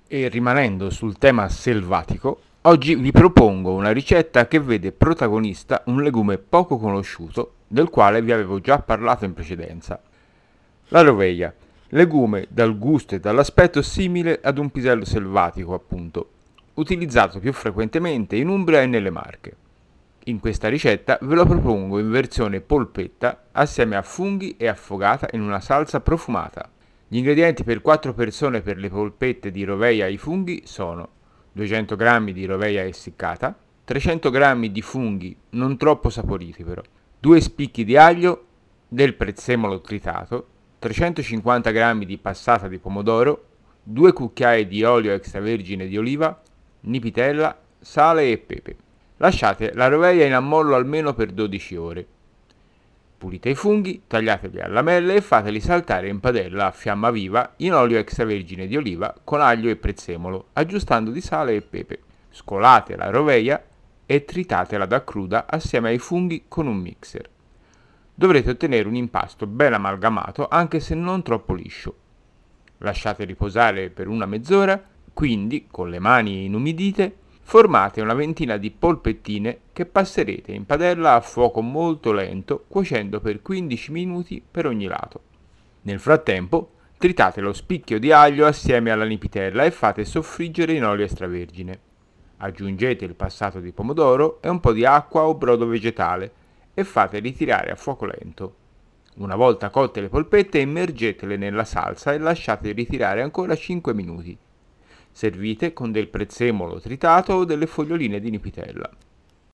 E rimanendo sul tema selvatico, oggi vi propongo una ricetta che vede protagonista un legume poco conosciuto, del quale vi avevo già parlato in precedenza. La roveglia, legume dal gusto e dall'aspetto simile ad un pisello selvatico, appunto, utilizzato più frequentemente in Umbria e nelle Marche. In questa ricetta ve lo propongo in versione polpetta assieme a funghi e affogata in una salsa profumata. Gli ingredienti per 4 persone per le polpette di roveglia ai funghi sono 200 g di roveglia essiccata, 300 g di funghi non troppo saporiti però, 2 spicchi di aglio, del prezzemolo tritato, 350 g di passata di pomodoro, 2 cucchiai di olio extravergine di oliva, nipitella, sale e pepe. Lasciate la roveglia in ammollo almeno per 12 ore. Pulite i funghi, tagliateli a lamelle e fateli saltare in padella a fiamma viva in olio extravergine di oliva con aglio e prezzemolo, aggiustando di sale e pepe. Scolate la roveglia e tritatela da cruda assieme ai funghi con un mixer. Dovrete ottenere un impasto ben amalgamato anche se non troppo liscio. Lasciate riposare per una mezz'ora, quindi con le mani inumidite formate una ventina di polpettine che passerete in padella a fuoco molto lento, cuocendo per 15 minuti per ogni lato. Nel frattempo, tritate lo spicchio di aglio assieme alla nipitella e fate soffriggere in olio extravergine. Aggiungete il passato di pomodoro e un po' di acqua o brodo vegetale e fate ritirare a fuoco lento. Una volta cotte le polpette, immergetele nella salsa e lasciate ritirare ancora 5 minuti. Servite con del prezzemolo tritato o delle foglioline di nipitella.